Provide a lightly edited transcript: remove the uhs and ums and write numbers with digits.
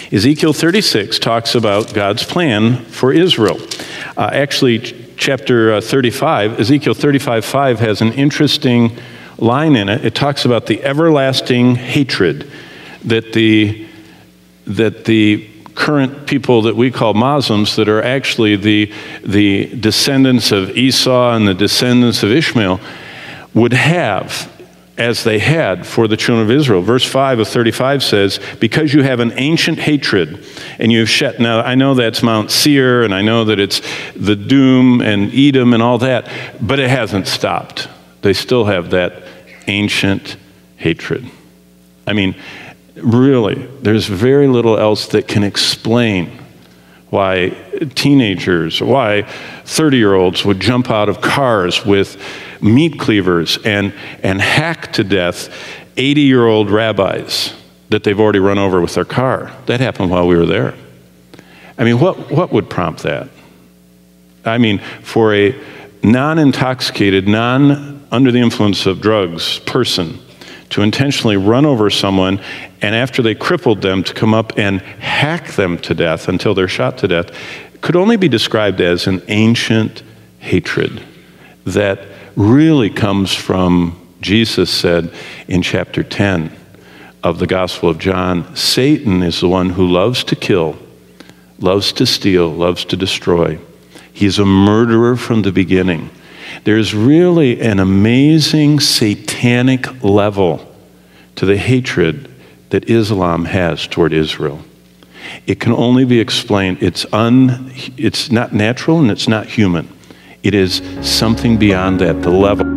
Ezekiel 36 talks about God's plan for Israel. Actually, chapter 35, Ezekiel 35:5 has an interesting line in it. It talks about the everlasting hatred that the current people that we call Muslims, that are actually the descendants of Esau and the descendants of Ishmael, would have, as they had for the children of Israel. Verse 5 of 35 says, because you have an ancient hatred, and you have shed. Now, I know that's Mount Seir, and I know that it's the Doom and Edom and all that, but it hasn't stopped. They still have that ancient hatred. I mean, really, there's very little else that can explain why teenagers, why 30-year-olds would jump out of cars with meat cleavers and hack to death 80-year-old rabbis that they've already run over with their car. That happened while we were there. I mean, what would prompt that? I mean, for a non-intoxicated, under the influence of drugs person to intentionally run over someone, and after they crippled them, to come up and hack them to death until they're shot to death, could only be described as an ancient hatred that really comes from, Jesus said in chapter 10 of the Gospel of John, Satan is the one who loves to kill, loves to steal, loves to destroy. He's a murderer from the beginning. There's really an amazing satanic level to the hatred that Islam has toward Israel. It can only be explained. It's not natural and it's not human. It is something beyond that, the level.